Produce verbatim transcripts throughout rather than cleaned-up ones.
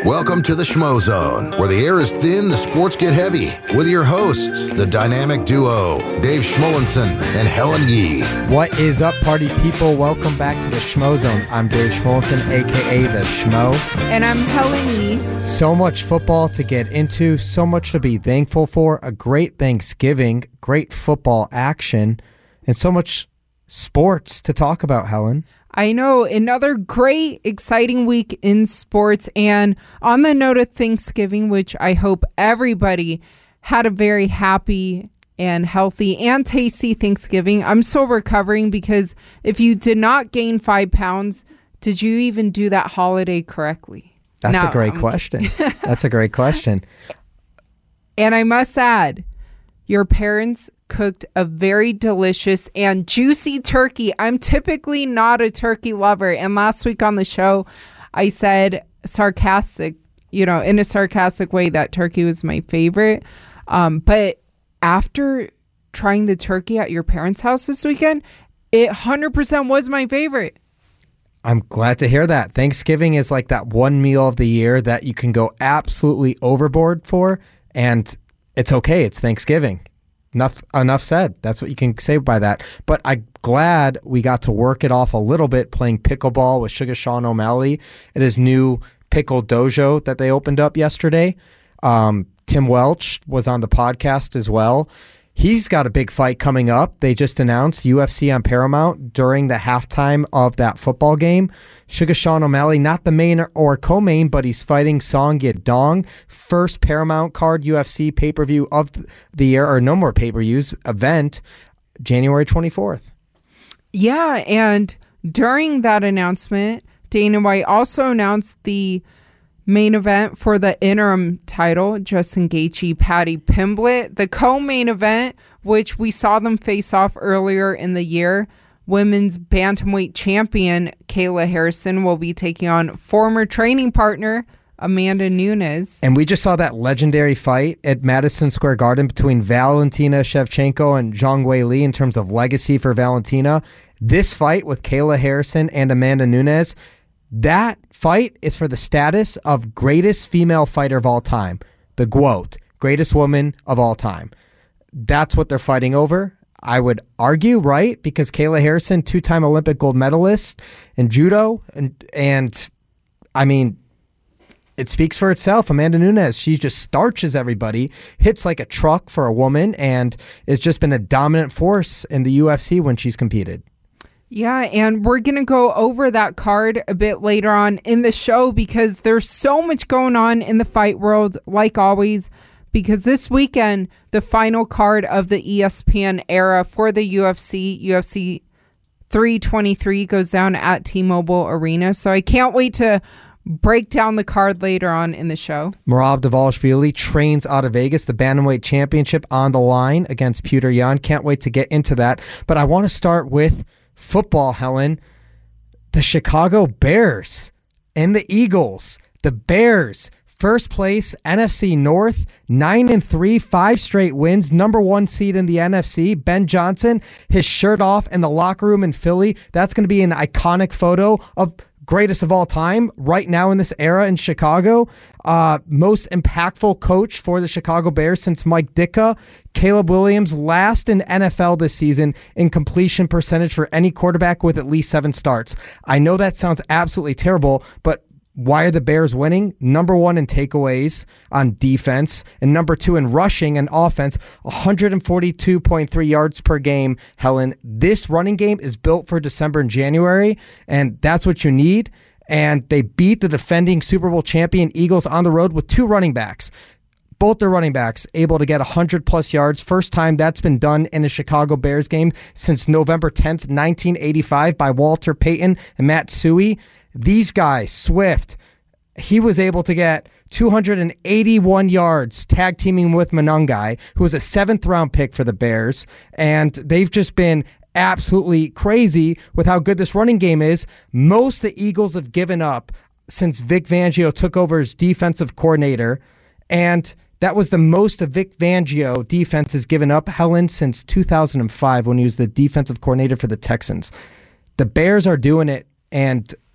Welcome to the Schmo Zone, where the air is thin, the sports get heavy, with your hosts, the dynamic duo, Dave Schmolenson and Helen Yee. What is up, party people? Welcome back to the Schmo Zone. I'm Dave Schmolenson, a k a. The Schmo. And I'm Helen Yee. So much football to get into, so much to be thankful for, a great Thanksgiving, great football action, and so much sports to talk about, Helen. I know, another great, exciting week in sports. And on the note of Thanksgiving, which I hope everybody had a very happy and healthy and tasty Thanksgiving. I'm still recovering because if you did not gain five pounds, did you even do that holiday correctly? That's now, a great I'm question. That's a great question. And I must add, your parents cooked a very delicious and juicy turkey. I'm typically not a turkey lover. And last week on the show, I said sarcastic, you know, in a sarcastic way that turkey was my favorite. Um, but after trying the turkey at your parents' house this weekend, it one hundred percent was my favorite. I'm glad to hear that. Thanksgiving is like that one meal of the year that you can go absolutely overboard for, and it's okay. It's Thanksgiving. Enough, enough said. That's what you can say by that. But I'm glad we got to work it off a little bit playing pickleball with Sugar Sean O'Malley at his new pickle dojo that they opened up yesterday. Um, Tim Welch was on the podcast as well. He's got a big fight coming up. They just announced U F C on Paramount during the halftime of that football game. Sugar Sean O'Malley, not the main or co-main, but he's fighting Song Yadong. First Paramount card U F C pay-per-view of the year, or no more pay-per-views, event, January twenty-fourth. Yeah, and during that announcement, Dana White also announced the main event for the interim title, Justin Gaethje, Paddy Pimblett. The co-main event, which we saw them face off earlier in the year, women's bantamweight champion Kayla Harrison will be taking on former training partner Amanda Nunes. And we just saw that legendary fight at Madison Square Garden between Valentina Shevchenko and Zhang Weili in terms of legacy for Valentina. This fight with Kayla Harrison and Amanda Nunes, that fight is for the status of greatest female fighter of all time. The GWOAT, greatest woman of all time. That's what they're fighting over. I would argue, right? Because Kayla Harrison, two-time Olympic gold medalist in judo. And, and I mean, it speaks for itself. Amanda Nunes, she just starches everybody, hits like a truck for a woman, and has just been a dominant force in the U F C when she's competed. Yeah, and we're going to go over that card a bit later on in the show because there's so much going on in the fight world, like always, because this weekend, the final card of the E S P N era for the U F C, U F C three twenty-three, goes down at T-Mobile Arena. So I can't wait to break down the card later on in the show. Merab Dvalishvili trains out of Vegas, the Bantamweight Championship on the line against Petr Yan. Can't wait to get into that. But I want to start with football, Helen. The Chicago Bears and the Eagles. The Bears, first place, N F C North, nine and three, five straight wins, number one seed in the N F C. Ben Johnson, his shirt off in the locker room in Philly. That's going to be an iconic photo of greatest of all time right now in this era in Chicago. Uh, most impactful coach for the Chicago Bears since Mike Ditka. Caleb Williams, last in N F L this season in completion percentage for any quarterback with at least seven starts. I know that sounds absolutely terrible, but why are the Bears winning? Number one in takeaways on defense and number two in rushing and offense, one forty-two point three yards per game. Helen, this running game is built for December and January, and that's what you need. And they beat the defending Super Bowl champion Eagles on the road with two running backs. Both their running backs able to get one hundred plus yards. First time that's been done in a Chicago Bears game since November tenth, nineteen eighty-five by Walter Payton and Matt Suhey. These guys, Swift, he was able to get two hundred eighty-one yards tag teaming with Monangai, who was a seventh round pick for the Bears. And they've just been absolutely crazy with how good this running game is. Most the Eagles have given up since Vic Fangio took over as defensive coordinator. And that was the most of Vic Fangio defense has given up, Helen, since two thousand five when he was the defensive coordinator for the Texans. The Bears are doing it, and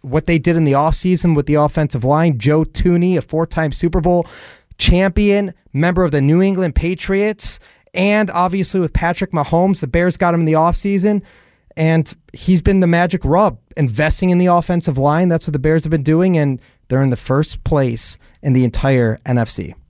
what they did in the offseason with the offensive line. Joe Thuney, a four-time Super Bowl champion, member of the New England Patriots, and obviously with Patrick Mahomes, the Bears got him in the offseason, and he's been the magic rub, investing in the offensive line. That's what the Bears have been doing, and they're in the first place in the entire N F C.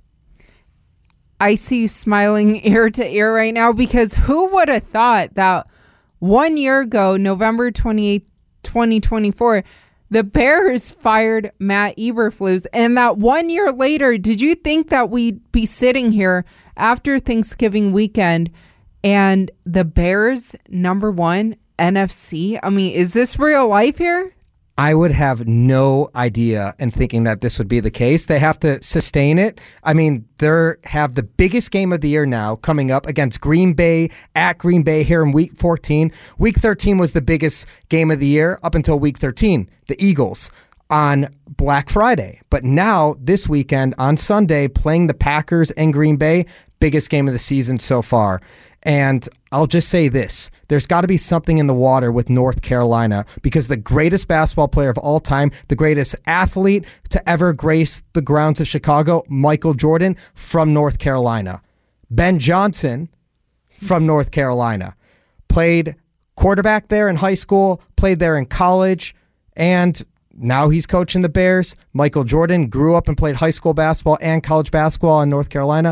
I see you smiling ear to ear right now, because who would have thought that one year ago, November twenty-eighth, twenty twenty-four, the Bears fired Matt Eberflus, and that one year later, did you think that we'd be sitting here after Thanksgiving weekend and the Bears number one N F C? I mean, is this real life here? I would have no idea in thinking that this would be the case. They have to sustain it. I mean, they have the biggest game of the year now coming up against Green Bay at Green Bay here in week fourteen. Week thirteen was the biggest game of the year up until week thirteen, the Eagles on Black Friday. But now this weekend on Sunday, playing the Packers in Green Bay, biggest game of the season so far. And I'll just say this, there's got to be something in the water with North Carolina, because the greatest basketball player of all time, the greatest athlete to ever grace the grounds of Chicago, Michael Jordan, from North Carolina. Ben Johnson from North Carolina. Played quarterback there in high school, played there in college, and now he's coaching the Bears. Michael Jordan grew up and played high school basketball and college basketball in North Carolina.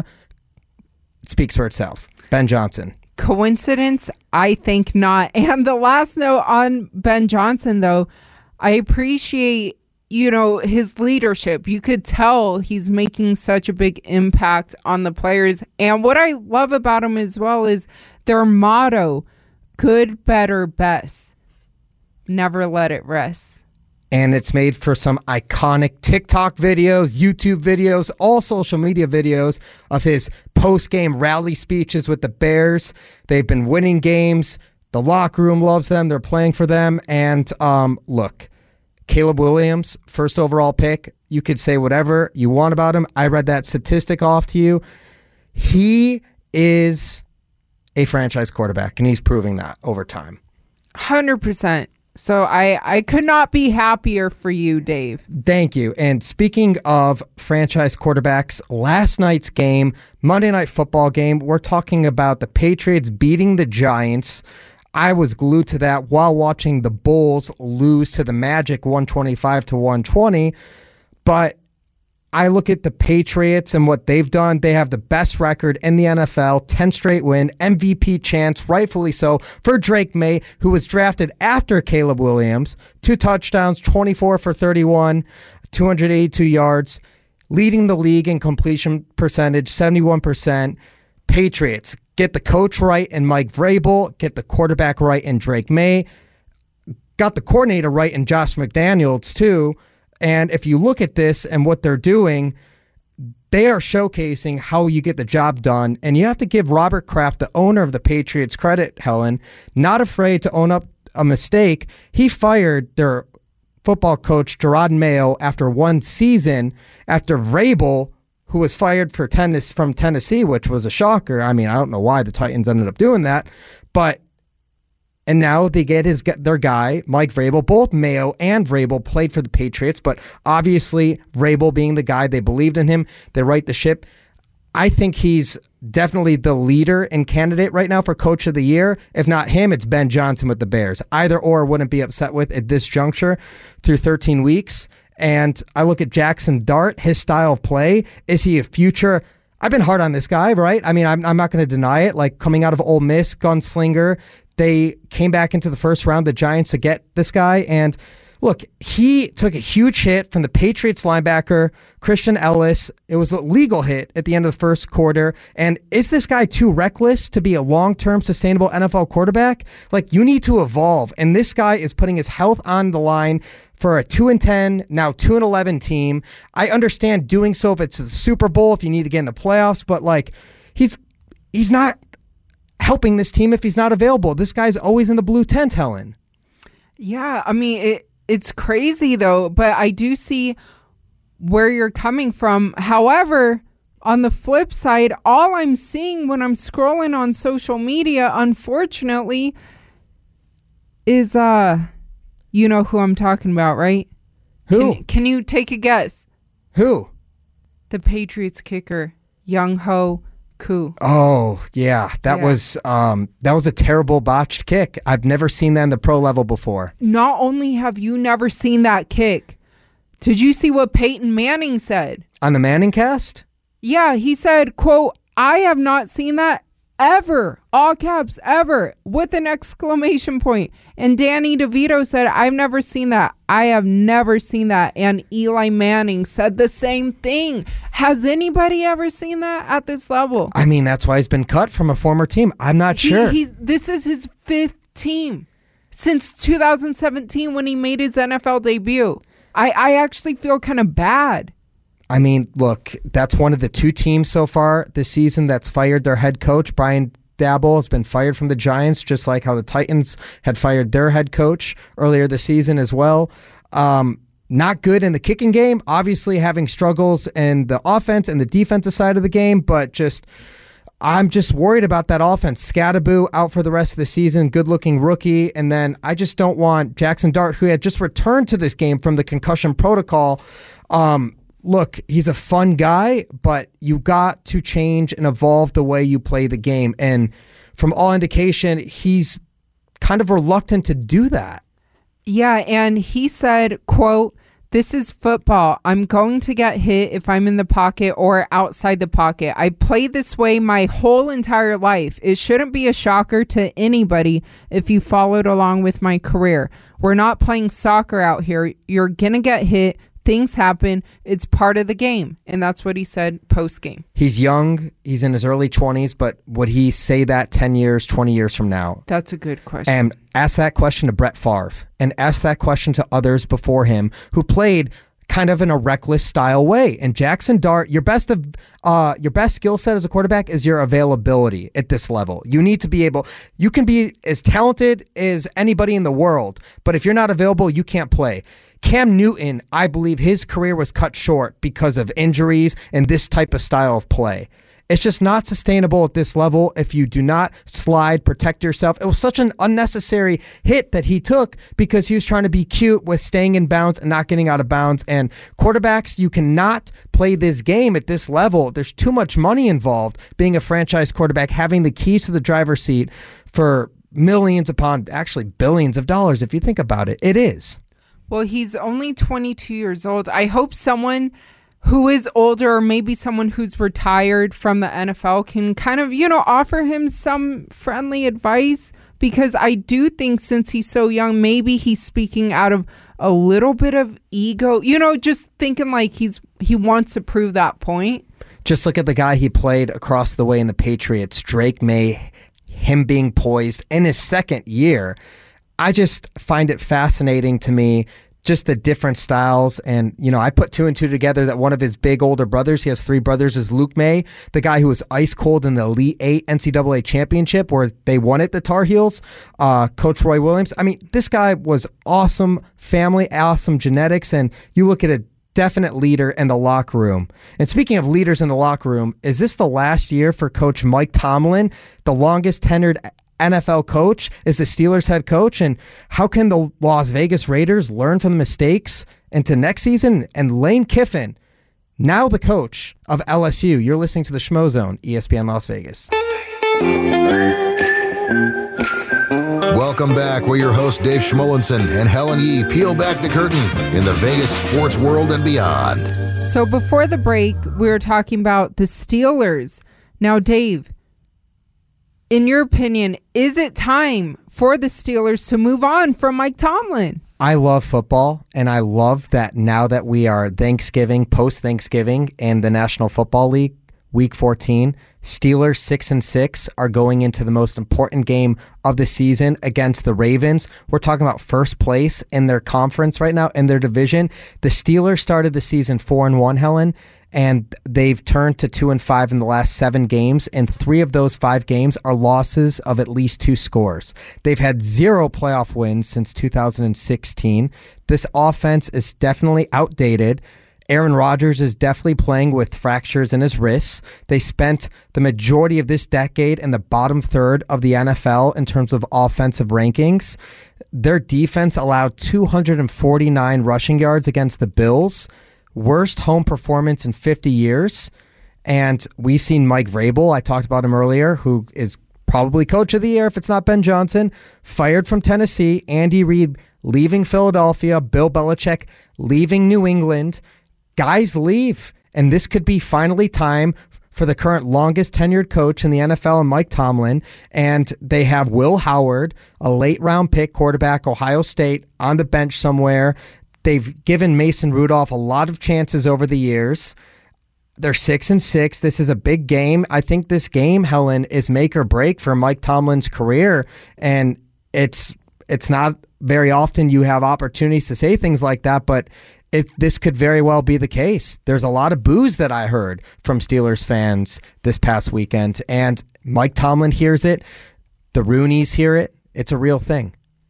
It speaks for itself. Ben Johnson. Coincidence? I think not. And the last note on Ben Johnson, though, I appreciate, you know, his leadership. You could tell he's making such a big impact on the players. And what I love about him as well is their motto, good, better, best. Never let it rest. And it's made for some iconic TikTok videos, YouTube videos, all social media videos of his post-game rally speeches with the Bears. They've been winning games. The locker room loves them. They're playing for them. And um, look, Caleb Williams, first overall pick. You could say whatever you want about him. I read that statistic off to you. He is a franchise quarterback, and he's proving that over time. one hundred percent. So I, I could not be happier for you, Dave. Thank you. And speaking of franchise quarterbacks, last night's game, Monday Night Football game, we're talking about the Patriots beating the Giants. I was glued to that while watching the Bulls lose to the Magic one twenty-five to one twenty. But I look at the Patriots and what they've done. They have the best record in the N F L, ten straight win, M V P chance, rightfully so, for Drake May, who was drafted after Caleb Williams. Two touchdowns, twenty-four for thirty-one, two hundred eighty-two yards, leading the league in completion percentage, seventy-one percent. Patriots, get the coach right in Mike Vrabel, get the quarterback right in Drake May, got the coordinator right in Josh McDaniels too. And if you look at this and what they're doing, they are showcasing how you get the job done. And you have to give Robert Kraft, the owner of the Patriots, credit, Helen, not afraid to own up a mistake. He fired their football coach, Gerard Mayo, after one season, after Vrabel, who was fired for tennis from Tennessee, which was a shocker. I mean, I don't know why the Titans ended up doing that, but and now they get his their guy, Mike Vrabel. Both Mayo and Vrabel played for the Patriots, but obviously Vrabel being the guy, they believed in him. They right the ship. I think he's definitely the leader and candidate right now for Coach of the Year. If not him, it's Ben Johnson with the Bears. Either or wouldn't be upset with at this juncture through thirteen weeks. And I look at Jackson Dart, his style of play. Is he a future? I've been hard on this guy, right? I mean, I'm, I'm not going to deny it. Like coming out of Ole Miss, gunslinger. They came back into the first round, the Giants, to get this guy. And look, he took a huge hit from the Patriots linebacker, Christian Ellis. It was a legal hit at the end of the first quarter. And is this guy too reckless to be a long-term sustainable N F L quarterback? Like, you need to evolve. And this guy is putting his health on the line for a two and ten, now two and eleven team. I understand doing so if it's the Super Bowl, if you need to get in the playoffs, but like, he's he's not helping this team if he's not available. This guy's always in the blue tent, Helen. Yeah, I mean, it, it's crazy, though, but I do see where you're coming from. However, on the flip side, all I'm seeing when I'm scrolling on social media, unfortunately, is, uh, you know who I'm talking about, right? Who? Can, can you take a guess? Who? The Patriots kicker, Young Ho Koo. Oh, yeah. That Yeah. was um, that was a terrible botched kick. I've never seen that in the pro level before. Not only have you never seen that kick, did you see what Peyton Manning said? On the Manning cast? Yeah, he said, quote, I have not seen that ever, all caps, ever, with an exclamation point. And Danny DeVito said, I've never seen that. I have never seen that. And Eli Manning said the same thing. Has anybody ever seen that at this level? I mean, that's why he's been cut from a former team. I'm not He- sure. He's, this is his fifth team since two thousand seventeen when he made his N F L debut. I, I actually feel kind of bad. I mean, look, that's one of the two teams so far this season that's fired their head coach. Brian Daboll has been fired from the Giants, just like how the Titans had fired their head coach earlier this season as well. Um, not good in the kicking game, obviously having struggles in the offense and the defensive side of the game, but just I'm just worried about that offense. Scatterboo out for the rest of the season, good-looking rookie, and then I just don't want Jackson Dart, who had just returned to this game from the concussion protocol. Um, look, he's a fun guy, but you got to change and evolve the way you play the game, and from all indication, he's kind of reluctant to do that. Yeah, and he said, quote, this is football. I'm going to get hit if I'm in the pocket or outside the pocket. I played this way my whole entire life. It shouldn't be a shocker to anybody if you followed along with my career. We're not playing soccer out here. You're going to get hit. Things happen. It's part of the game. And that's what he said post-game. He's young. He's in his early twenties, but would he say that ten years, twenty years from now? That's a good question. And ask that question to Brett Favre and ask that question to others before him who played kind of in a reckless style way. And Jackson Dart, your best of uh, your best skill set as a quarterback is your availability at this level. You need to be able, you can be as talented as anybody in the world, but if you're not available, you can't play. Cam Newton, I believe his career was cut short because of injuries and this type of style of play. It's just not sustainable at this level if you do not slide, protect yourself. It was such an unnecessary hit that he took because he was trying to be cute with staying in bounds and not getting out of bounds. And quarterbacks, you cannot play this game at this level. There's too much money involved being a franchise quarterback, having the keys to the driver's seat for millions upon actually billions of dollars. If you think about it, it is. Well, he's only twenty-two years old. I hope someone who is older or maybe someone who's retired from the N F L can kind of, you know, offer him some friendly advice, because I do think since he's so young, maybe he's speaking out of a little bit of ego, you know, just thinking like he's he wants to prove that point. Just look at the guy he played across the way in the Patriots, Drake May, him being poised in his second year. I just find it fascinating to me, just the different styles. And, you know, I put two and two together that one of his big older brothers, he has three brothers, is Luke May, the guy who was ice cold in the Elite Eight N C double A championship where they won it, the Tar Heels, uh, Coach Roy Williams. I mean, this guy was awesome family, awesome genetics. And you look at a definite leader in the locker room. And speaking of leaders in the locker room, is this the last year for Coach Mike Tomlin, the longest tenured N F L coach, is the Steelers head coach? And how can the Las Vegas Raiders learn from the mistakes into next season? And Lane Kiffin, now the coach of L S U. You're listening to the Schmo Zone, E S P N Las Vegas. Welcome back. We're your hosts, Dave Schmolenson and Helen Yee. Peel back the curtain in the Vegas sports world and beyond. So before the break, we were talking about the Steelers. Now, Dave, in your opinion, is it time for the Steelers to move on from Mike Tomlin? I love football, and I love that now that we are Thanksgiving, post-Thanksgiving, and the National Football League, Week fourteen, Steelers six and six are going into the most important game of the season against the Ravens. We're talking about first place in their conference right now, in their division. The Steelers started the season four and one, Helen, and they've turned to two and five in the last seven games, and three of those five games are losses of at least two scores. They've had zero playoff wins since two thousand sixteen. This offense is definitely outdated, Aaron Rodgers is definitely playing with fractures in his wrists. They spent the majority of this decade in the bottom third of the N F L in terms of offensive rankings. Their defense allowed two hundred forty-nine rushing yards against the Bills, worst home performance in fifty years. And we've seen Mike Vrabel, I talked about him earlier, who is probably coach of the year if it's not Ben Johnson, fired from Tennessee, Andy Reid leaving Philadelphia, Bill Belichick leaving New England. Guys leave, and this could be finally time for the current longest tenured coach in the N F L, and Mike Tomlin, and they have Will Howard, a late round pick quarterback, Ohio State, on the bench somewhere. They've given Mason Rudolph a lot of chances over the years. They're six and six. This is a big game. I think this game, Helen, is make or break for Mike Tomlin's career, and it's it's not very often you have opportunities to say things like that, but It, this could very well be the case. There's a lot of boos that I heard from Steelers fans this past weekend, and Mike Tomlin hears it. The Rooneys hear it. It's a real thing.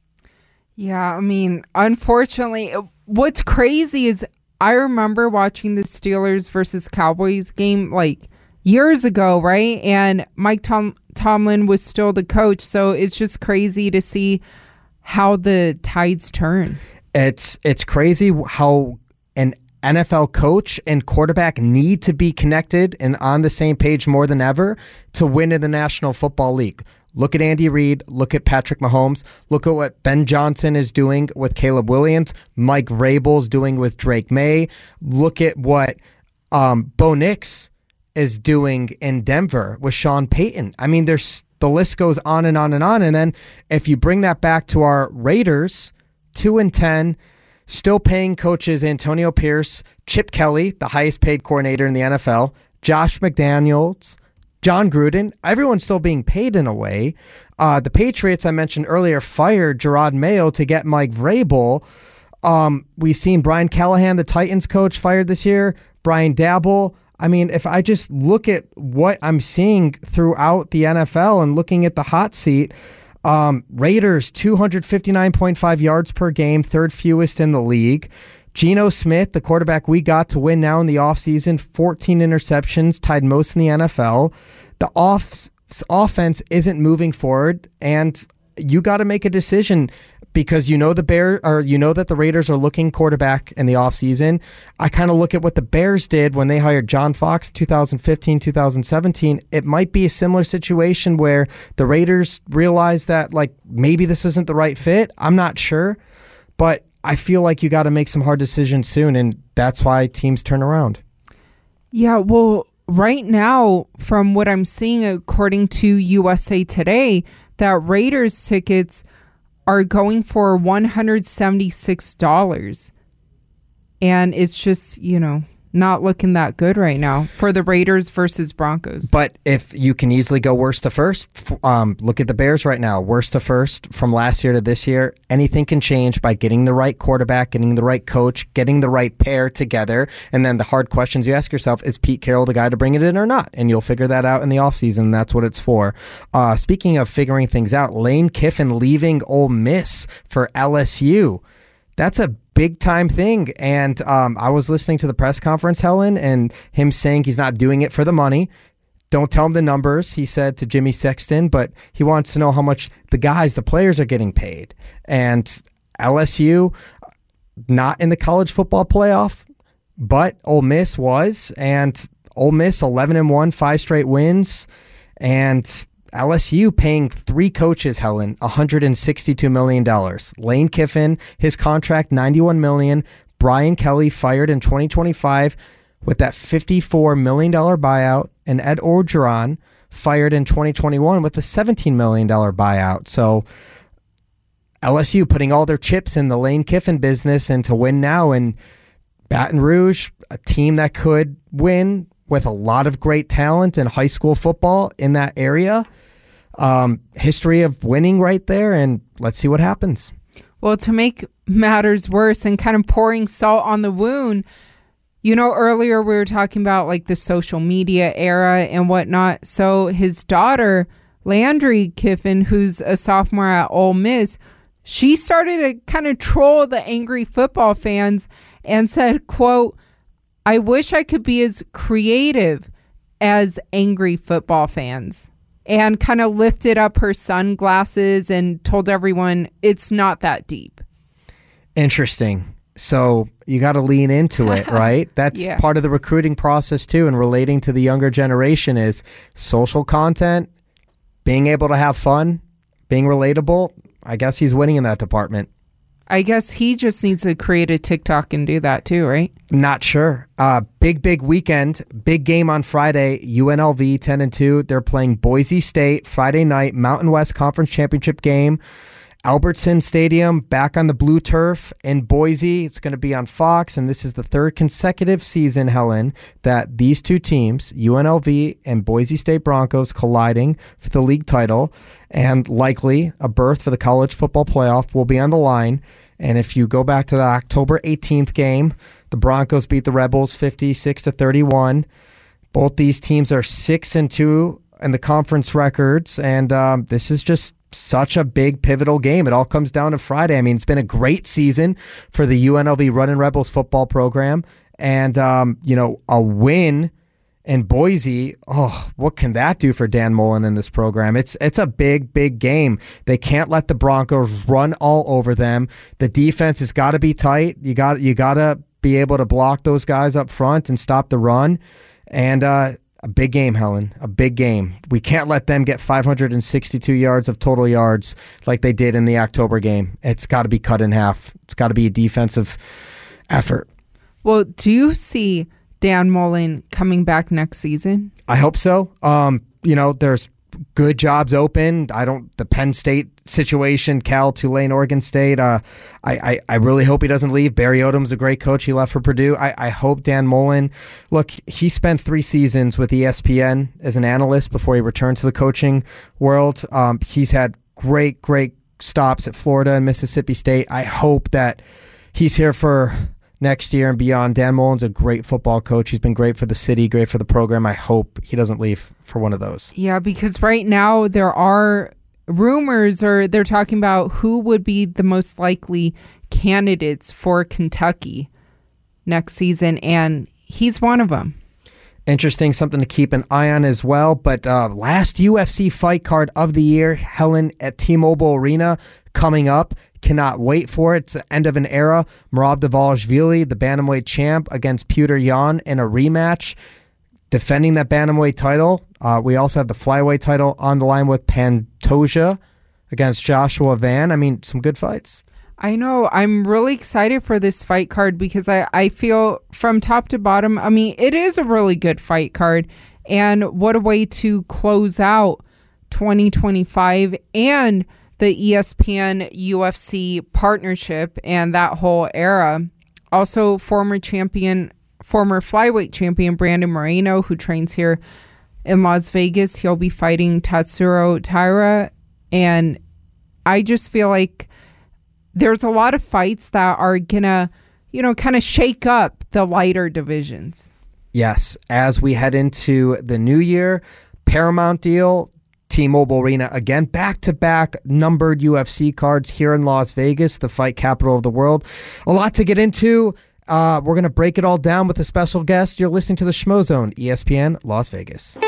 Yeah, I mean, unfortunately, what's crazy is I remember watching the Steelers versus Cowboys game like years ago, right? And Mike Tom- Tomlin was still the coach, so it's just crazy to see how the tides turn. It's it's crazy how an N F L coach and quarterback need to be connected and on the same page more than ever to win in the National Football League. Look at Andy Reid. Look at Patrick Mahomes. Look at what Ben Johnson is doing with Caleb Williams. Mike Vrabel's doing with Drake May. Look at what um, Bo Nix is doing in Denver with Sean Payton. I mean, there's the list goes on and on and on. And then if you bring that back to our Raiders, two and ten, still paying coaches Antonio Pierce, Chip Kelly, the highest paid coordinator in the N F L, Josh McDaniels, John Gruden. Everyone's still being paid in a way. Uh, the Patriots, I mentioned earlier, fired Gerard Mayo to get Mike Vrabel. Um, we've seen Brian Callahan, the Titans coach, fired this year. Brian Daboll. I mean, if I just look at what I'm seeing throughout the N F L and looking at the hot seat, Um, Raiders, two hundred fifty-nine point five yards per game, third fewest in the league. Geno Smith, the quarterback we got to win now in the offseason, fourteen interceptions, tied most in the N F L. The off- offense isn't moving forward, and you got to make a decision because you know the Bear or you know that the Raiders are looking quarterback in the offseason. I kind of look at what the Bears did when they hired John Fox two thousand fifteen, two thousand seventeen. It might be a similar situation where the Raiders realize that like maybe this isn't the right fit. I'm not sure, but I feel like you got to make some hard decisions soon, and that's why teams turn around. Yeah, well, right now, from what I'm seeing according to U S A Today, that Raiders tickets are going for one hundred seventy-six dollars. And it's just, you know, not looking that good right now for the Raiders versus Broncos. But if you can easily go worst to first, um, look at the Bears right now. Worst to first from last year to this year. Anything can change by getting the right quarterback, getting the right coach, getting the right pair together. And then the hard questions you ask yourself, is Pete Carroll the guy to bring it in or not? And you'll figure that out in the offseason. That's what it's for. Uh, speaking of figuring things out, Lane Kiffin leaving Ole Miss for L S U. That's a big time thing. And um, I was listening to the press conference, Helen, and him saying he's not doing it for the money. Don't tell him the numbers, he said to Jimmy Sexton, but he wants to know how much the guys, the players are getting paid. And L S U, not in the college football playoff, but Ole Miss was. And Ole Miss, eleven and one, five straight wins. And L S U paying three coaches, Helen, one hundred sixty-two million dollars. Lane Kiffin, his contract, ninety-one million dollars. Brian Kelly fired in twenty twenty-five with that fifty-four million dollars buyout. And Ed Orgeron fired in twenty twenty-one with a seventeen million dollars buyout. So L S U putting all their chips in the Lane Kiffin business and to win now. And Baton Rouge, a team that could win with a lot of great talent in high school football in that area. Um, history of winning right there, and let's see what happens. Well, to make matters worse and kind of pouring salt on the wound, you know, earlier we were talking about like the social media era and whatnot. So his daughter, Landry Kiffin, who's a sophomore at Ole Miss, she started to kind of troll the angry football fans and said, quote, I wish I could be as creative as angry football fans and kind of lifted up her sunglasses and told everyone it's not that deep. Interesting. So you got to lean into it, right? That's Yeah. part of the recruiting process too, and relating to the younger generation is social content, being able to have fun, being relatable. I guess he's winning in that department. I guess he just needs to create a TikTok and do that too, right? Not sure. Uh, big, big weekend. Big game on Friday. U N L V ten and two. They're playing Boise State Friday night, Mountain West Conference Championship game. Albertson Stadium back on the blue turf in Boise. It's going to be on Fox, and this is the third consecutive season, Helen, that these two teams, U N L V and Boise State Broncos, colliding for the league title, and likely a berth for the college football playoff will be on the line. And if you go back to the October eighteenth game, the Broncos beat the Rebels fifty-six to thirty-one. Both these teams are six and two in the conference records, and um, this is just such a big pivotal game. It all comes down to Friday. I mean, it's been a great season for the U N L V Runnin' Rebels football program, and um, you know, a win in Boise. Oh, what can that do for Dan Mullen in this program? It's it's a big, big game. They can't let the Broncos run all over them. The defense has got to be tight. You got you got to be able to block those guys up front and stop the run. And uh, a big game, Helen. A big game. We can't let them get five hundred sixty-two yards of total yards like they did in the October game. It's got to be cut in half. It's got to be a defensive effort. Well, do you see Dan Mullen coming back next season? I hope so. Um, you know, there's good jobs open. I don't, the Penn State situation, Cal, Tulane, Oregon State. Uh, I, I, I really hope he doesn't leave. Barry Odom's a great coach. He left for Purdue. I, I hope Dan Mullen, look, he spent three seasons with E S P N as an analyst before he returned to the coaching world. Um, he's had great, great stops at Florida and Mississippi State. I hope that he's here for next year and beyond. Dan Mullen's a great football coach. He's been great for the city, great for the program. I hope he doesn't leave for one of those. Yeah, because right now there are rumors, or they're talking about who would be the most likely candidates for Kentucky next season, and he's one of them. Interesting, something to keep an eye on as well. But uh, last U F C fight card of the year, Helen, at T-Mobile Arena coming up. Cannot wait for it. It's the end of an era. Merab Dvalishvili, the bantamweight champ, against Petr Yan in a rematch, defending that bantamweight title. Uh, we also have the flyweight title on the line with Pantoja against Joshua Van. I mean, some good fights. I know. I'm really excited for this fight card because I, I feel from top to bottom, I mean, it is a really good fight card. And what a way to close out twenty twenty-five and the E S P N U F C partnership and that whole era. Also, former champion, former flyweight champion Brandon Moreno, who trains here in Las Vegas. He'll be fighting Tatsuro Taira. And I just feel like there's a lot of fights that are going to, you know, kind of shake up the lighter divisions. Yes, as we head into the new year, Paramount deal, T-Mobile Arena again, back-to-back numbered U F C cards here in Las Vegas, the fight capital of the world. A lot to get into. Uh, we're going to break it all down with a special guest. You're listening to the Schmo Zone, E S P N Las Vegas.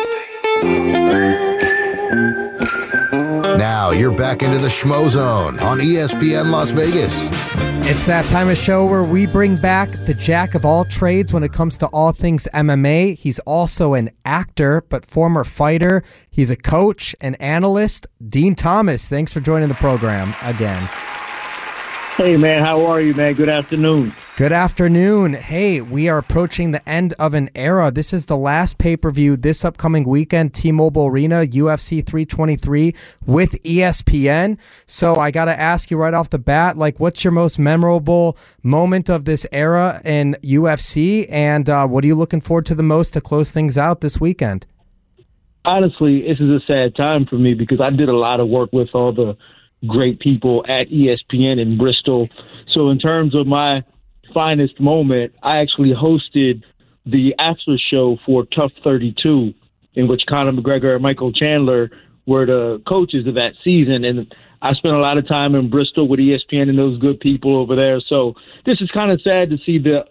Now you're back into the Schmo Zone on E S P N Las Vegas. It's that time of show where we bring back the jack of all trades when it comes to all things M M A. He's also an actor, but former fighter. He's a coach, an analyst. Dean Thomas, thanks for joining the program again. Hey, man, how are you, man? Good afternoon. Good afternoon. Hey, we are approaching the end of an era. This is the last pay-per-view this upcoming weekend, T-Mobile Arena, U F C three twenty-three with E S P N. So I got to ask you right off the bat, like, what's your most memorable moment of this era in U F C, and uh, what are you looking forward to the most to close things out this weekend? Honestly, this is a sad time for me because I did a lot of work with all the great people at E S P N in Bristol. So in terms of my finest moment, I actually hosted the after show for Tough thirty-two, in which Conor McGregor and Michael Chandler were the coaches of that season. And I spent a lot of time in Bristol with E S P N and those good people over there. So this is kind of sad to see the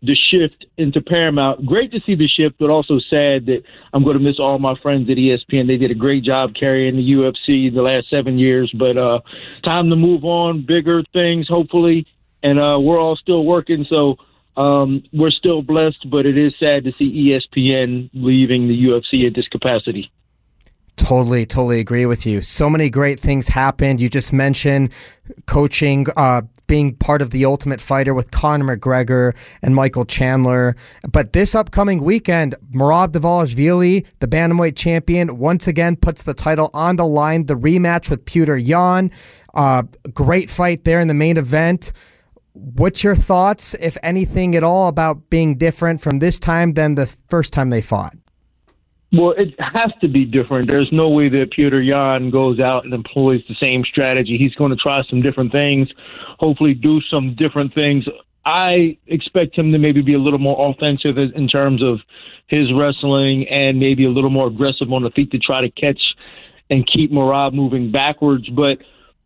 the shift into Paramount. Great to see the shift, but also sad that I'm going to miss all my friends at E S P N. They did a great job carrying the U F C the last seven years, but uh, time to move on, bigger things, hopefully, and uh, we're all still working, so um, we're still blessed, but it is sad to see E S P N leaving the U F C at this capacity. Totally, totally agree with you. So many great things happened. You just mentioned coaching, uh, being part of The Ultimate Fighter with Conor McGregor and Michael Chandler. But this upcoming weekend, Merab Dvalishvili, the bantamweight champion, once again puts the title on the line. The rematch with Petr Yan. Uh, great fight there in the main event. What's your thoughts, if anything at all, about being different from this time than the first time they fought? Well, it has to be different. There's no way that Petr Yan goes out and employs the same strategy. He's going to try some different things, hopefully do some different things. I expect him to maybe be a little more offensive in terms of his wrestling and maybe a little more aggressive on the feet to try to catch and keep Merab moving backwards. But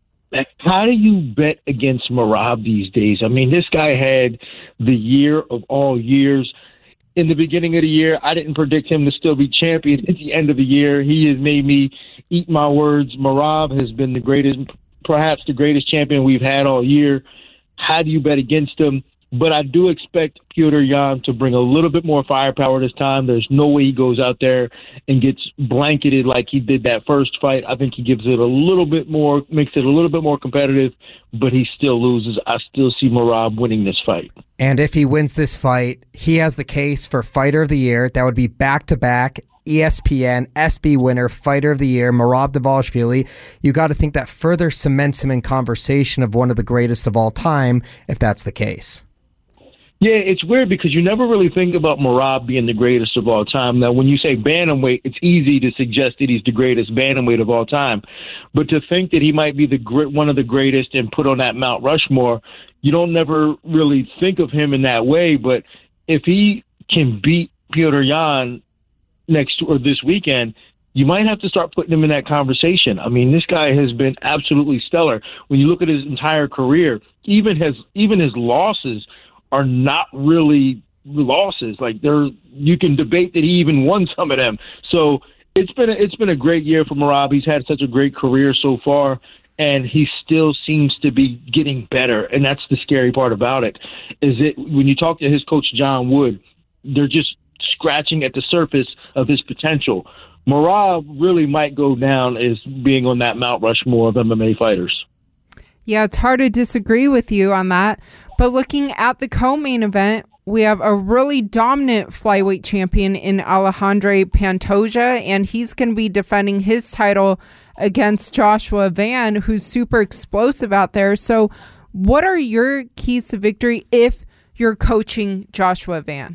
how do you bet against Merab these days? I mean, this guy had the year of all years. In the beginning of the year, I didn't predict him to still be champion. At the end of the year, he has made me eat my words. Merab has been the greatest, perhaps the greatest champion we've had all year. How do you bet against him? But I do expect Petr Yan to bring a little bit more firepower this time. There's no way he goes out there and gets blanketed like he did that first fight. I think he gives it a little bit more, makes it a little bit more competitive, but he still loses. I still see Merab winning this fight. And if he wins this fight, he has the case for Fighter of the Year. That would be back-to-back E S P N, S B winner, Fighter of the Year, Merab Dvalishvili. You got to think that further cements him in conversation of one of the greatest of all time, if that's the case. Yeah, it's weird because you never really think about Merab being the greatest of all time. Now, when you say bantamweight, it's easy to suggest that he's the greatest bantamweight of all time. But to think that he might be the one of the greatest and put on that Mount Rushmore, you don't never really think of him in that way. But if he can beat Petr Yan next or this weekend, you might have to start putting him in that conversation. I mean, this guy has been absolutely stellar. When you look at his entire career, even his even his losses are not really losses. Like there, you can debate that he even won some of them. So it's been a, it's been a great year for Merab. He's had such a great career so far, and he still seems to be getting better. And that's the scary part about it. Is it when you talk to his coach John Wood, they're just scratching at the surface of his potential. Merab really might go down as being on that Mount Rushmore of M M A fighters. Yeah, it's hard to disagree with you on that. But looking at the co-main event, we have a really dominant flyweight champion in Alexandre Pantoja, and he's going to be defending his title against Joshua Van, who's super explosive out there. So what are your keys to victory if you're coaching Joshua Van?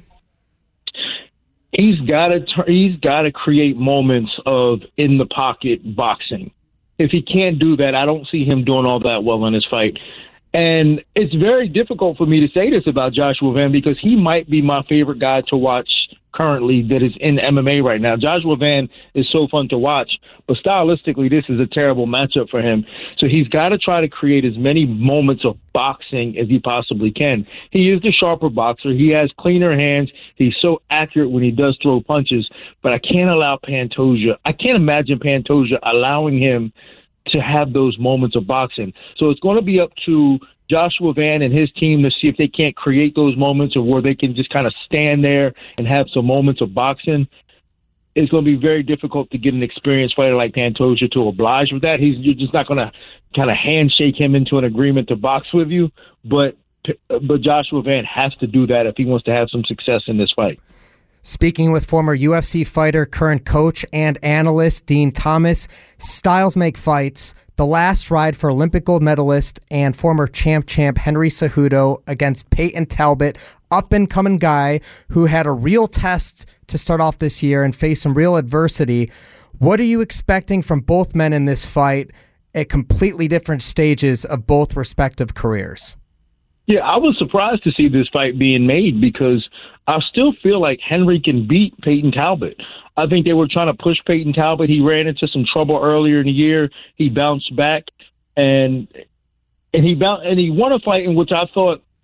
He's got to he's got to create moments of in the pocket boxing. If he can't do that, I don't see him doing all that well in his fight. And it's very difficult for me to say this about Joshua Van because he might be my favorite guy to watch currently that is in M M A right now. Joshua Van is so fun to watch, but stylistically, this is a terrible matchup for him. So he's got to try to create as many moments of boxing as he possibly can. He is the sharper boxer. He has cleaner hands. He's so accurate when he does throw punches, but I can't allow Pantoja. I can't imagine Pantoja allowing him to have those moments of boxing. So it's going to be up to Joshua Van and his team to see if they can't create those moments or where they can just kind of stand there and have some moments of boxing. It's going to be very difficult to get an experienced fighter like Pantoja to oblige with that. He's You're just not going to kind of handshake him into an agreement to box with you, but but Joshua Van has to do that if he wants to have some success in this fight. Speaking with former U F C fighter, current coach, and analyst Dean Thomas, styles make fights. The last ride for Olympic gold medalist and former champ champ Henry Cejudo against Peyton Talbot, up-and-coming guy who had a real test to start off this year and face some real adversity. What are you expecting from both men in this fight at completely different stages of both respective careers? Yeah, I was surprised to see this fight being made because I still feel like Henry can beat Peyton Talbot. I think they were trying to push Peyton Talbot. He ran into some trouble earlier in the year. He bounced back, and and he bounced, and he won a fight in which I thought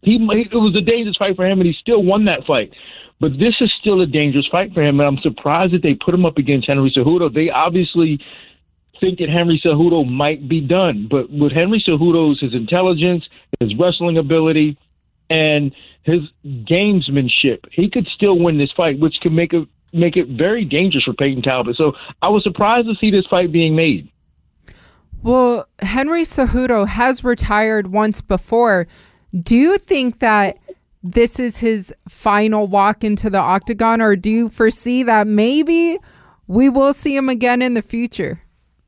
he it was a dangerous fight for him, and he still won that fight. But this is still a dangerous fight for him, and I'm surprised that they put him up against Henry Cejudo. They obviously think that Henry Cejudo might be done, but with Henry Cejudo's his intelligence, his wrestling ability, and his gamesmanship, he could still win this fight, which could make it make it very dangerous for Peyton Talbot. So I was surprised to see this fight being made. Well, Henry Cejudo has retired once before. Do you think that this is his final walk into the octagon, or do you foresee that maybe we will see him again in the future?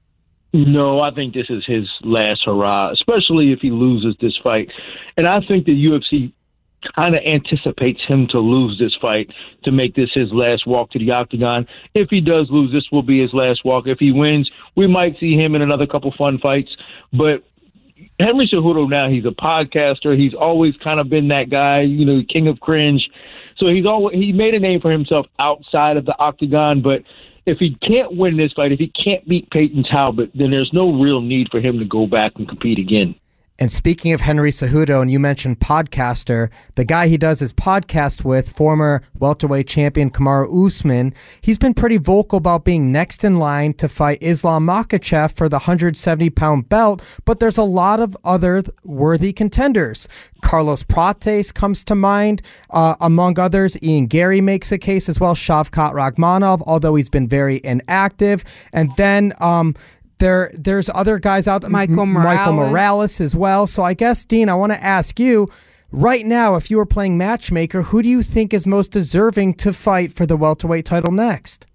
No, I think this is his last hurrah, especially if he loses this fight. And I think the U F C kind of anticipates him to lose this fight to make this his last walk to the octagon. If he does lose, this will be his last walk. If he wins, we might see him in another couple fun fights. But Henry Cejudo now, he's a podcaster. He's always kind of been that guy, you know, king of cringe. So he's always, he made a name for himself outside of the octagon. But if he can't win this fight, if he can't beat Peyton Talbot, then there's no real need for him to go back and compete again. And speaking of Henry Cejudo, and you mentioned podcaster, the guy he does his podcast with, former welterweight champion Kamaru Usman, he's been pretty vocal about being next in line to fight Islam Makhachev for the one hundred seventy pound belt, but there's a lot of other worthy contenders. Carlos Prates comes to mind, uh, among others. Ian Gary makes a case as well. Shavkat Rakhmonov, although he's been very inactive. And then um, There, there's other guys out there, Michael Morales. Michael Morales as well. So I guess, Dean, I want to ask you, right now, if you were playing matchmaker, who do you think is most deserving to fight for the welterweight title next?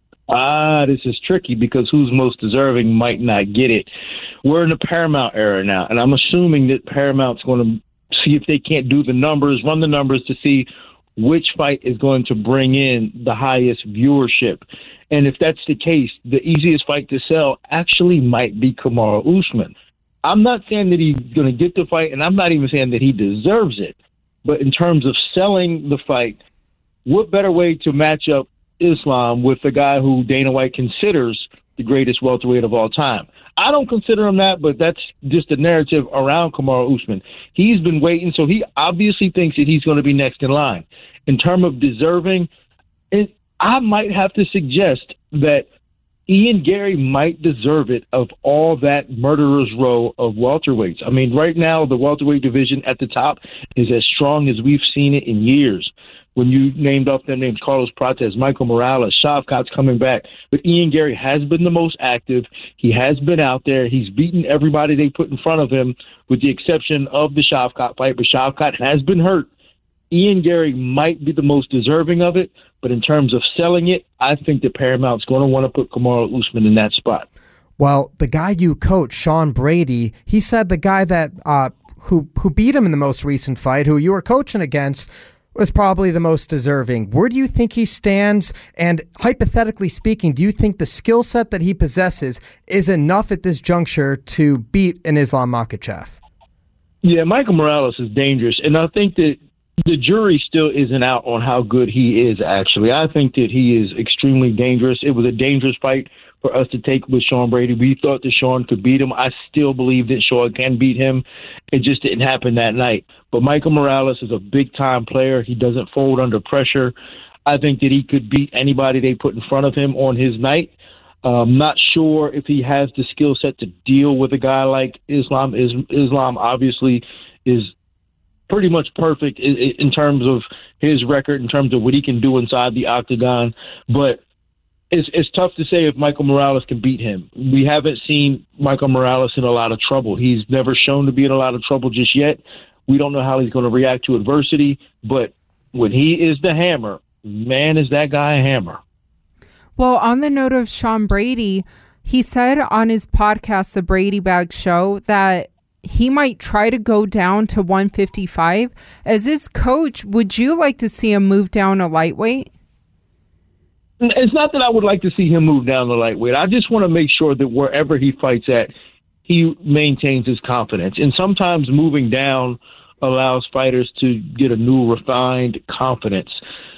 Ah, this is tricky because who's most deserving might not get it. We're in the Paramount era now, and I'm assuming that Paramount's going to see if they can't do the numbers, run the numbers to see which fight is going to bring in the highest viewership. And if that's the case, the easiest fight to sell actually might be Kamaru Usman. I'm not saying that he's going to get the fight, and I'm not even saying that he deserves it. But in terms of selling the fight, what better way to match up Islam with the guy who Dana White considers the greatest welterweight of all time? I don't consider him that, but that's just the narrative around Kamaru Usman. He's been waiting, so he obviously thinks that he's going to be next in line. In terms of deserving, it, I might have to suggest that Ian Gary might deserve it of all that murderer's row of welterweights. I mean, right now, the welterweight division at the top is as strong as we've seen it in years. When you named off their names, Carlos Prates, Michael Morales, Shavkat's coming back. But Ian Gary has been the most active. He has been out there. He's beaten everybody they put in front of him, with the exception of the Shavkat fight. But Shavkat has been hurt. Ian Gary might be the most deserving of it, but in terms of selling it, I think that Paramount's going to want to put Kamaru Usman in that spot. Well, the guy you coach, Sean Brady, he said the guy that uh, who who beat him in the most recent fight, who you were coaching against, was probably the most deserving. Where do you think he stands? And hypothetically speaking, do you think the skill set that he possesses is enough at this juncture to beat an Islam Makhachev? Yeah, Michael Morales is dangerous, and I think that the jury still isn't out on how good he is, actually. I think that he is extremely dangerous. It was a dangerous fight for us to take with Sean Brady. We thought that Sean could beat him. I still believe that Sean can beat him. It just didn't happen that night. But Michael Morales is a big-time player. He doesn't fold under pressure. I think that he could beat anybody they put in front of him on his night. I'm not sure if he has the skill set to deal with a guy like Islam. Islam obviously is pretty much perfect in terms of his record, in terms of what he can do inside the octagon. But it's it's tough to say if Michael Morales can beat him. We haven't seen Michael Morales in a lot of trouble. He's never shown to be in a lot of trouble just yet. We don't know how he's going to react to adversity, but when he is the hammer, man, is that guy a hammer. Well, on the note of Sean Brady, he said on his podcast, The Brady Bag Show, that he might try to go down to one fifty-five. As his coach, would you like to see him move down a lightweight? It's not that I would like to see him move down the lightweight. I just want to make sure that wherever he fights at, he maintains his confidence. And sometimes moving down allows fighters to get a new refined confidence.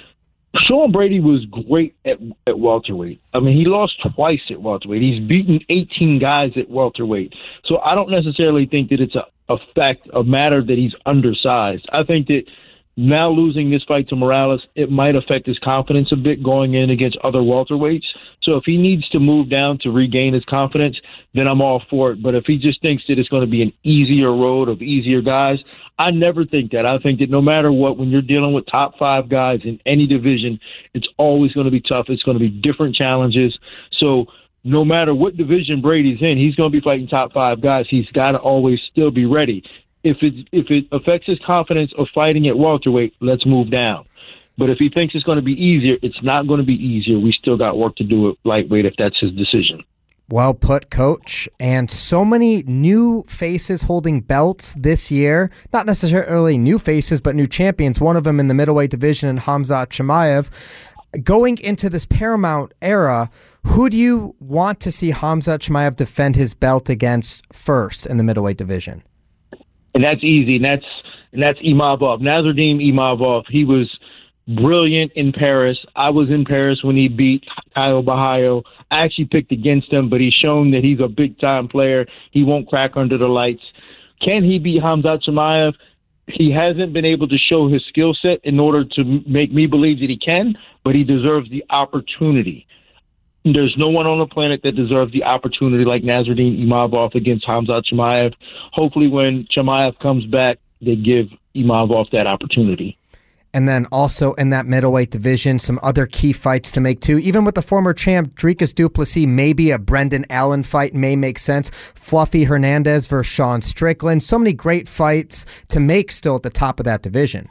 Sean Brady was great at, at welterweight. I mean, he lost twice at welterweight. He's beaten eighteen guys at welterweight. So I don't necessarily think that it's a, a fact, a matter that he's undersized. I think that now losing this fight to Morales, it might affect his confidence a bit going in against other welterweights. So if he needs to move down to regain his confidence, then I'm all for it. But if he just thinks that it's going to be an easier road of easier guys, I never think that. I think that no matter what, when you're dealing with top five guys in any division, it's always going to be tough. It's going to be different challenges. So no matter what division Brady's in, he's going to be fighting top five guys. He's got to always still be ready. If it if it affects his confidence of fighting at welterweight, let's move down. But if he thinks it's going to be easier, it's not going to be easier. We still got work to do at lightweight if that's his decision. Well put, Coach. And so many new faces holding belts this year. Not necessarily new faces, but new champions. One of them in the middleweight division, in Khamzat Chimaev. Going into this Paramount era, who do you want to see Khamzat Chimaev defend his belt against first in the middleweight division? And that's easy, and that's and that's Imavov. Nasruddin Imavov, he was brilliant in Paris. I was in Paris when he beat Caio Borralho. I actually picked against him, but he's shown that he's a big-time player. He won't crack under the lights. Can he beat Khamzat Chimaev? He hasn't been able to show his skill set in order to make me believe that he can, but he deserves the opportunity. There's no one on the planet that deserves the opportunity like Nasruddin Imavov against Khamzat Chimaev. Hopefully when Chimaev comes back, they give Imavov that opportunity. And then also in that middleweight division, some other key fights to make too. Even with the former champ, Dricus du Plessis, maybe a Brendan Allen fight may make sense. Fluffy Hernandez versus Sean Strickland. So many great fights to make still at the top of that division.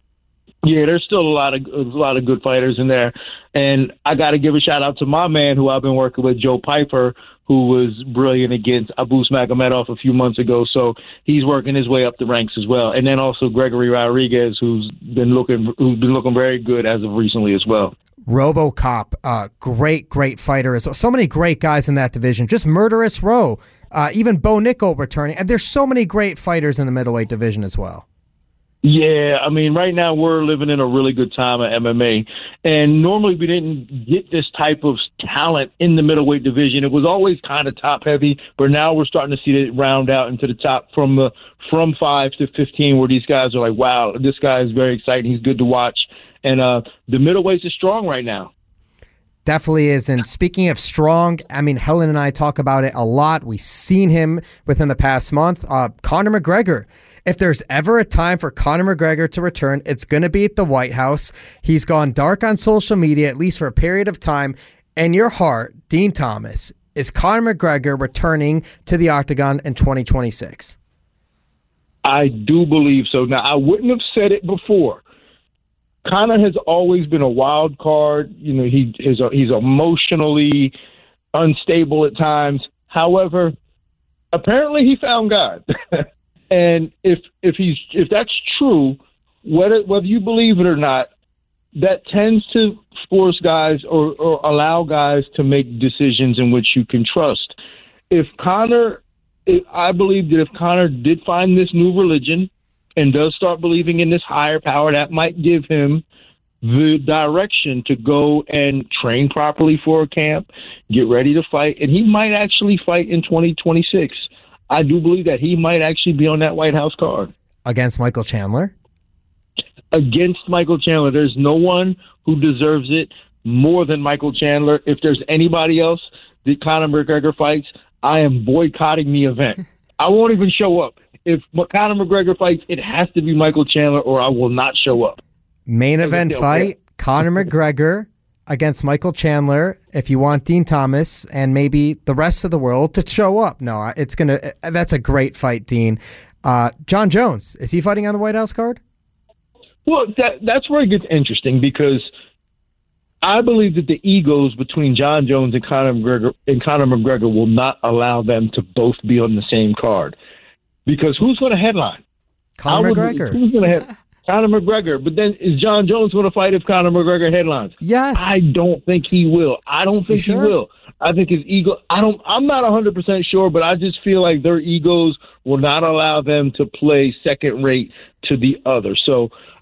Yeah, there's still a lot of a lot of good fighters in there, and I got to give a shout out to my man who I've been working with, Joe Piper, who was brilliant against Abus Magomedov a few months ago. So he's working his way up the ranks as well, and then also Gregory Rodriguez, who's been looking who's been looking very good as of recently as well. RoboCop, uh, great, great fighter as well. So many great guys in that division. Just Murderous Row, uh, even Bo Nickel returning, and there's so many great fighters in the middleweight division as well. Yeah, I mean, right now we're living in a really good time at M M A, and normally we didn't get this type of talent in the middleweight division. It was always kind of top heavy, but now we're starting to see it round out into the top from the from five to fifteen, where these guys are like, wow, this guy is very exciting. He's good to watch, and uh, the middleweights is strong right now. Definitely is. And speaking of strong, I mean, Helen and I talk about it a lot. We've seen him within the past month. Uh, Conor McGregor. If there's ever a time for Conor McGregor to return, it's going to be at the White House. He's gone dark on social media, at least for a period of time. In your heart, Dean Thomas, is Conor McGregor returning to the Octagon in twenty twenty-six? I do believe so. Now, I wouldn't have said it before. Conor has always been a wild card. You know, he is a, he's emotionally unstable at times. However, apparently he found God. And if if he's if that's true, whether whether you believe it or not, that tends to force guys or, or allow guys to make decisions in which you can trust. If Conor, if, I believe that if Conor did find this new religion and does start believing in this higher power, that might give him the direction to go and train properly for a camp, get ready to fight, and he might actually fight in twenty twenty-six. I do believe that he might actually be on that White House card. Against Michael Chandler? Against Michael Chandler. There's no one who deserves it more than Michael Chandler. If there's anybody else that Conor McGregor fights, I am boycotting the event. I won't even show up. If Conor McGregor fights, it has to be Michael Chandler or I will not show up. Main event fight, Conor McGregor against Michael Chandler. If you want Dean Thomas and maybe the rest of the world to show up. No, it's going to, that's a great fight, Dean. Uh, John Jones, is he fighting on the White House card? Well, that, that's where it gets interesting because I believe that the egos between John Jones and Conor McGregor and Conor McGregor will not allow them to both be on the same card. Because who's going to headline? Conor would, McGregor. Who's going to head? Conor McGregor. But then is John Jones going to fight if Conor McGregor headlines? Yes. I don't think he will. I don't think sure? he will. I think his ego. I don't. I'm not one hundred percent sure, but I just feel like their egos will not allow them to play second rate to the other. So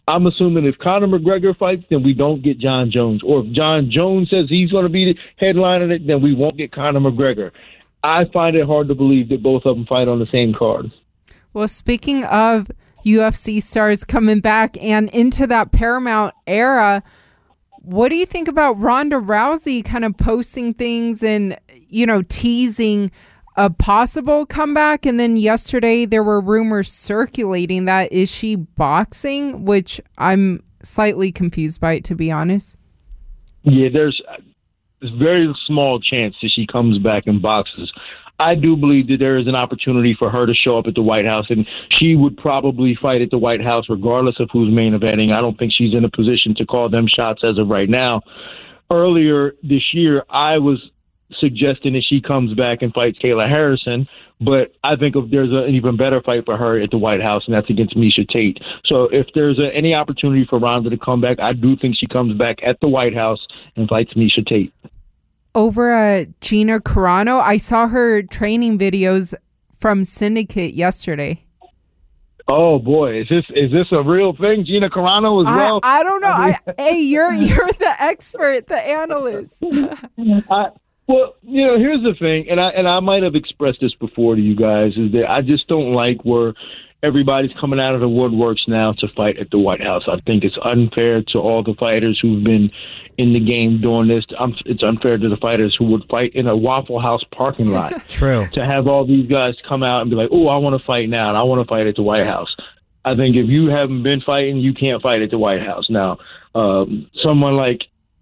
I'm assuming if Conor McGregor fights, then we don't get John Jones. Or if John Jones says he's going to be the headline of it, then we won't get Conor McGregor. I find it hard to believe that both of them fight on the same card. Well, speaking of U F C stars coming back and into that Paramount era, what do you think about Ronda Rousey kind of posting things and, you know, teasing a possible comeback? And then yesterday there were rumors circulating that is she boxing, which I'm slightly confused by it, to be honest. Yeah, there's a very small chance that she comes back and boxes. I do believe that there is an opportunity for her to show up at the White House, and she would probably fight at the White House regardless of who's main eventing. I don't think she's in a position to call them shots as of right now. Earlier this year, I was suggesting that she comes back and fights Kayla Harrison, but I think if there's a, an even better fight for her at the White House, and that's against Miesha Tate. So if there's a, any opportunity for Ronda to come back, I do think she comes back at the White House and fights Miesha Tate. Over at Gina Carano, I saw her training videos from Syndicate yesterday. Oh boy, is this is this a real thing, Gina Carano as well? I, I don't know. I, hey, you're you're the expert, the analyst. I, well, you know, here's the thing, and I and I might have expressed this before to you guys, is that I just don't like where everybody's coming out of the woodworks now to fight at the White House. I think it's unfair to all the fighters who've been in the game doing this. Um, it's unfair to the fighters who would fight in a Waffle House parking lot. True. To have all these guys come out and be like, oh, I want to fight now, and I want to fight at the White House. I think if you haven't been fighting, you can't fight at the White House. Now, um, someone like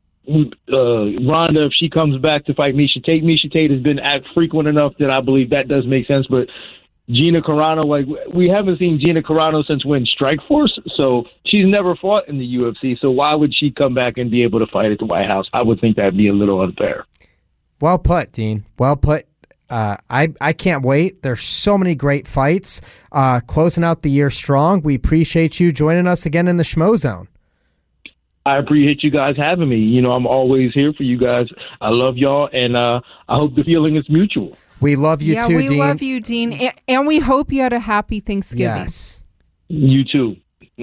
uh, Ronda, if she comes back to fight Miesha Tate, Miesha Tate has been at frequent enough that I believe that does make sense, but Gina Carano, like we haven't seen Gina Carano since when Strikeforce, so she's never fought in the U F C. So why would she come back and be able to fight at the White House? I would think that'd be a little unfair. Well put, Dean. Well put. Uh, I I can't wait. There's so many great fights. Uh, closing out the year strong. We appreciate you joining us again in the Schmo Zone. I appreciate you guys having me. You know, I'm always here for you guys. I love y'all, and uh, I hope the feeling is mutual. We love you yeah, too, we Dean. love you, Dean. And, and we hope you had a happy Thanksgiving. Yes. You too.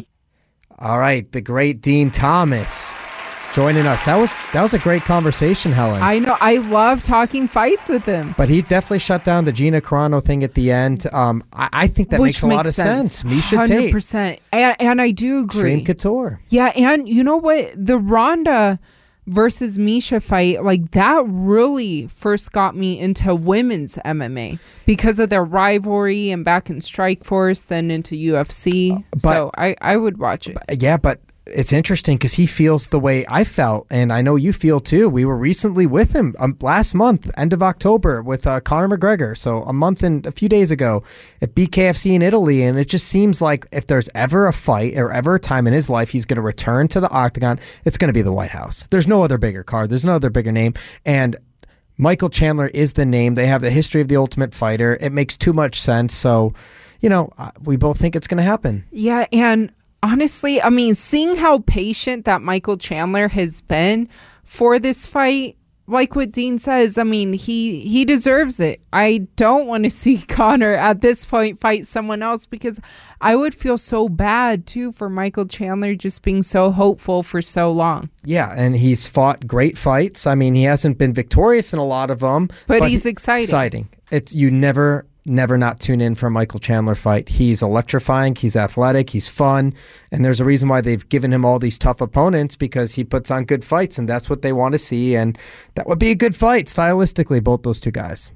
All right, the great Dean Thomas joining us. That was that was a great conversation, Helen. I know. I love talking fights with him. But he definitely shut down the Gina Carano thing at the end. Um, I, I think that Which makes a lot of sense. sense. Miesha one hundred Tate. percent. And, and I do agree. Extreme Couture. Yeah, and you know what? The Ronda versus Miesha fight, like that really first got me into women's M M A because of their rivalry and back in Strikeforce, then into U F C. Uh, but, so I, I would watch it. But, yeah, but it's interesting because he feels the way I felt, and I know you feel too. We were recently with him um, last month, end of October, with uh, Conor McGregor. So a month and a few days ago at B K F C in Italy, and it just seems like if there's ever a fight or ever a time in his life he's going to return to the octagon, it's going to be the White House. There's no other bigger card. There's no other bigger name, and Michael Chandler is the name. They have the history of the Ultimate Fighter. It makes too much sense. So, you know, we both think it's going to happen. Yeah, and honestly, I mean, seeing how patient that Michael Chandler has been for this fight, like what Dean says, I mean, he he deserves it. I don't want to see Conor at this point fight someone else because I would feel so bad, too, for Michael Chandler just being so hopeful for so long. Yeah, and he's fought great fights. I mean, he hasn't been victorious in a lot of them. But, but he's he, exciting. Exciting. It's, you never... Never not tune in for a Michael Chandler fight. He's electrifying, he's athletic, he's fun, and there's a reason why they've given him all these tough opponents because he puts on good fights, and that's what they want to see, and that would be a good fight stylistically, both those two guys.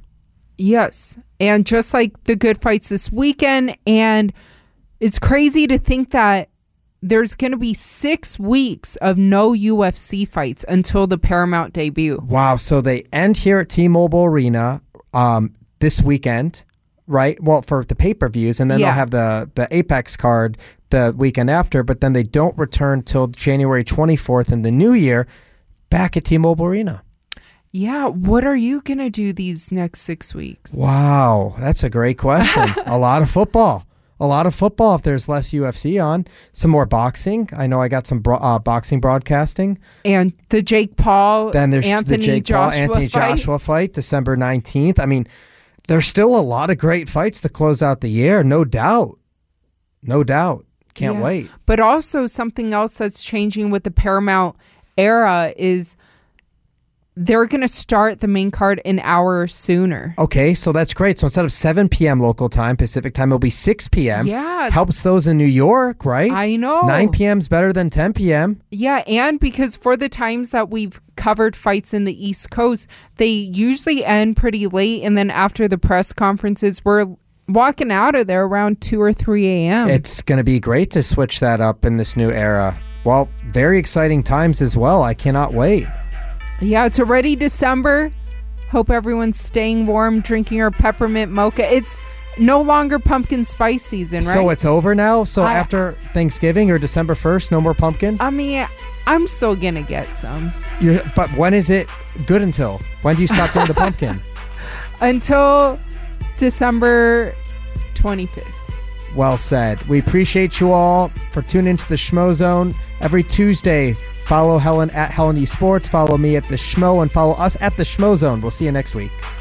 Yes, and just like the good fights this weekend, and it's crazy to think that there's going to be six weeks of no U F C fights until the Paramount debut. Wow, so they end here at T-Mobile Arena um, this weekend. Right. Well, for the pay-per-views, and then yeah. they'll have the, the Apex card the weekend after, but then they don't return till January twenty-fourth in the new year back at T-Mobile Arena. Yeah. What are you going to do these next six weeks? Wow. That's a great question. A lot of football. A lot of football if there's less U F C on. Some more boxing. I know I got some bro- uh, boxing broadcasting. And the Jake Paul, then there's Anthony the Jake Joshua Paul, Anthony fight. Joshua fight, December nineteenth. I mean, there's still a lot of great fights to close out the year, no doubt. No doubt. Can't Yeah. wait. But also something else that's changing with the Paramount era is they're going to start the main card an hour sooner. Okay, so that's great. So instead of seven p.m. local time, Pacific time, it'll be six p.m. Yeah. Helps those in New York, right? I know. nine p.m. is better than ten p.m. Yeah, and because for the times that we've covered fights in the East Coast, they usually end pretty late, and then after the press conferences, we're walking out of there around two or three a.m. It's going to be great to switch that up in this new era. Well, very exciting times as well. I cannot wait. Yeah, it's already December. Hope everyone's staying warm, drinking our peppermint mocha. It's no longer pumpkin spice season, right? So it's over now? So I- after Thanksgiving or December first, no more pumpkin? I mean, I'm still going to get some. You're, but when is it good until? When do you stop doing the pumpkin? Until December twenty-fifth. Well said. We appreciate you all for tuning into the Schmo Zone every Tuesday. Follow Helen at Helen E Sports. Follow me at the Schmo and follow us at the Schmo Zone. We'll see you next week.